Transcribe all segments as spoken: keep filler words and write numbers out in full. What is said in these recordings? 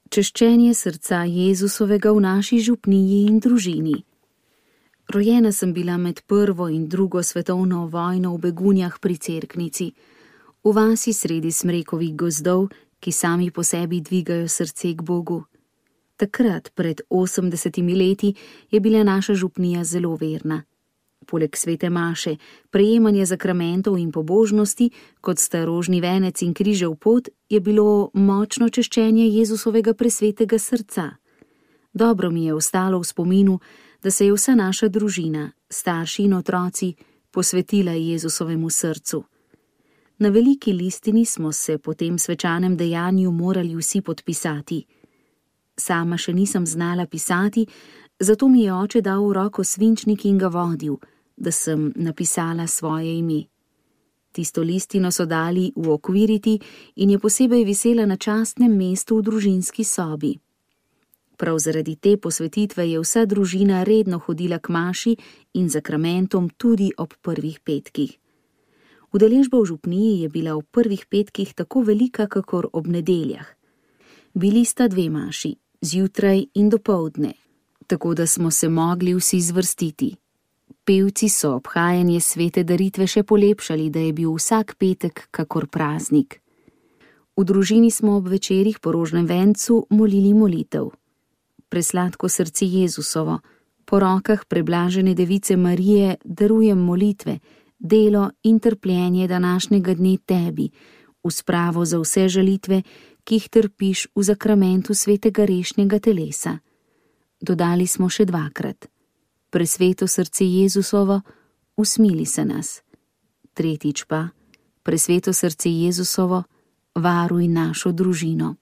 Češčenje srca Jezusovega v naši župniji in družini. Rojena sem bila med prvo in drugo svetovno vojno v Begunjah pri Cerknici, v vasi sredi smrekovih gozdov, ki sami po sebi dvigajo srce k Bogu. Takrat, pred osemdesetimi leti, je bila naša župnija zelo verna. Poleg svete maše, prejemanja zakramentov in pobožnosti, kot sta rožni venec in križev pot, je bilo močno češčenje Jezusovega presvetega srca. Dobro mi je ostalo v spominu, da se je vsa naša družina, starši in otroci, posvetila Jezusovemu srcu. Na veliki listini smo se po tem svečanem dejanju morali vsi podpisati. Sama še nisem znala pisati, zato mi je oče dal v roko svinčnik in ga vodil, da sem napisala svoje ime. Tisto listino so dali uokviriti in je posebej visela na častnem mestu v družinski sobi. Prav zaradi te posvetitve je vsa družina redno hodila k maši in zakramentom tudi ob prvih petkih. Udeležba v župniji je bila v prvih petkih tako velika, kakor ob nedeljah. Bili sta dve maši, zjutraj in dopoldne, tako da smo se mogli vsi zvrstiti. Pevci so obhajanje svete daritve še polepšali, da je bil vsak petek kakor praznik. V družini smo ob večerih po rožnem vencu molili molitev. Presladko srce Jezusovo, po rokah preblažene device Marije darujem molitve, delo in trpljenje današnjega dne tebi, v spravo za vse žalitve, ki jih trpiš v zakramentu svetega rešnjega telesa. Dodali smo še dvakrat. Presveto srce Jezusovo, usmili se nas. Tretjič pa, presveto srce Jezusovo, varuj našo družino.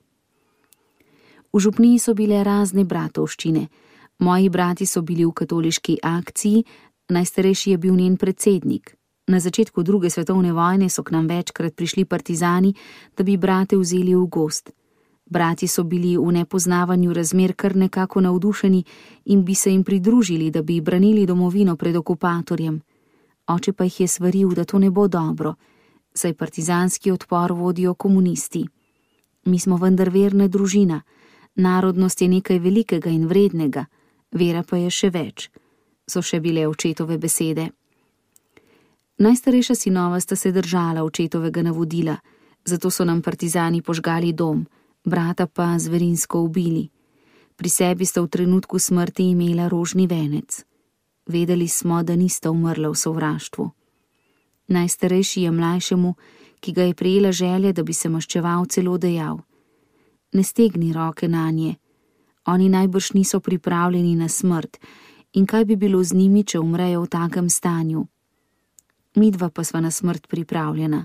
V župniji so bile razne bratovščine. Moji brati so bili v katoliški akciji, najstarejši je bil njen predsednik. Na začetku druge svetovne vojne so k nam večkrat prišli partizani, da bi brate vzeli v gost. Brati so bili v nepoznavanju razmer kar nekako navdušeni in bi se jim pridružili, da bi branili domovino pred okupatorjem. Oče pa jih je svaril, da to ne bo dobro, saj partizanski odpor vodijo komunisti. Mi smo vendar verna družina, narodnost je nekaj velikega in vrednega, vera pa je še več, so še bile očetove besede. Najstarejša sinova sta se držala očetovega navodila, zato so nam partizani požgali dom, brata pa zverinsko ubili. Pri sebi sta v trenutku smrti imela rožni venec. Vedeli smo, da nista umrla v sovraštvu. Najstarejši je mlajšemu, ki ga je prijela želja, da bi se maščeval, celo dejal: ne stegni roke nanje, oni najbrž niso pripravljeni na smrt in kaj bi bilo z njimi, če umrejo v takem stanju. Midva pa sva na smrt pripravljena.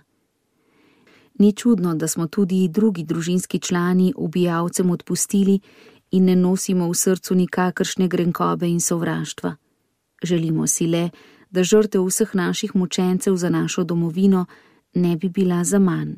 Ni čudno, da smo tudi drugi družinski člani ubijalcem odpustili in ne nosimo v srcu nikakršne grenkobe in sovraštva. Želimo si le, da žrtev vseh naših mučencev za našo domovino ne bi bila zaman.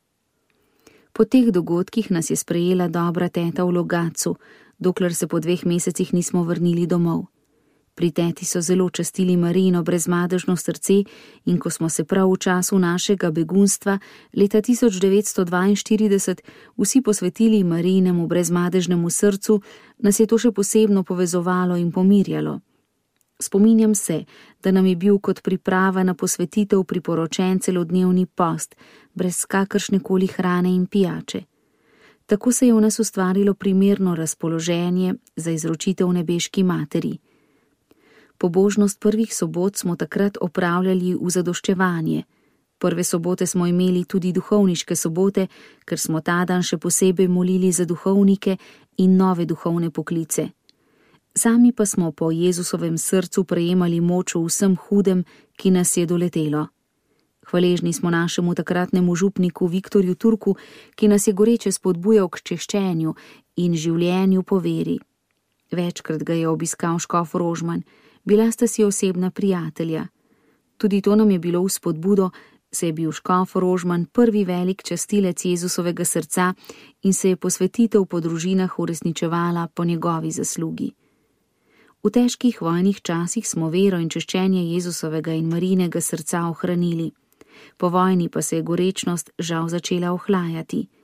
Po teh dogodkih nas je sprejela dobra teta v Logatcu, dokler se po dveh mesecih nismo vrnili domov. Pri teti so zelo častili Marijino brezmadežno srce in ko smo se prav v času našega begunstva leta tisoč devetsto dvainštirideset vsi posvetili Marijinemu brezmadežnemu srcu, nas je to še posebno povezovalo in pomirjalo. Spominjam se, da nam je bil kot priprava na posvetitev priporočen celodnevni post, brez kakršnekoli hrane in pijače. Tako se je v nas ustvarilo primerno razpoloženje za izročitev nebeški materi. Pobožnost prvih sobot smo takrat opravljali v zadoščevanje. Prve sobote smo imeli tudi duhovniške sobote, ker smo ta dan še posebej molili za duhovnike in nove duhovne poklice. Sami pa smo po Jezusovem srcu prejemali moč v vsem hudem, ki nas je doletelo. Hvaležni smo našemu takratnemu župniku Viktorju Turku, ki nas je goreče spodbujal k češčenju in življenju po veri. Večkrat ga je obiskal škof Rožman, bila sta si osebna prijatelja. Tudi to nam je bilo v spodbudo, se je bil škof Rožman prvi velik častilec Jezusovega srca in se je posvetitev po družinah uresničevala po njegovi zaslugi. V težkih vojnih časih smo vero in češčenje Jezusovega in Marijinega srca ohranili. Po vojni pa se je gorečnost žal začela ohlajati.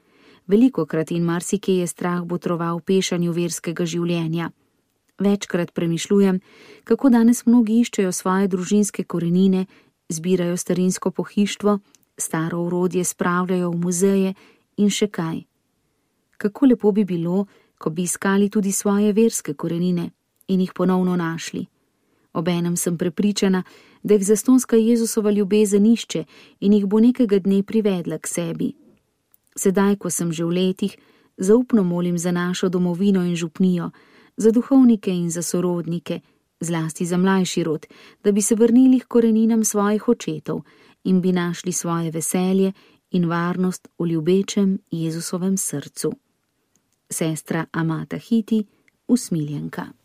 Velikokrat in marsikje je strah botroval pešanju verskega življenja. Večkrat premišljujem, kako danes mnogi iščejo svoje družinske korenine, zbirajo starinsko pohištvo, staro orodje spravljajo v muzeje in še kaj. Kako lepo bi bilo, ko bi iskali tudi svoje verske korenine in jih ponovno našli. Obenem sem prepričana, da jih zastonska Jezusova ljubezen išče in jih bo nekega dne privedla k sebi. Sedaj, ko sem že v letih, zaupno molim za našo domovino in župnijo, za duhovnike in za sorodnike, zlasti za mlajši rod, da bi se vrnili k koreninam svojih očetov in bi našli svoje veselje in varnost v ljubečem Jezusovem srcu. Sestra Amata Hiti, Usmiljenka.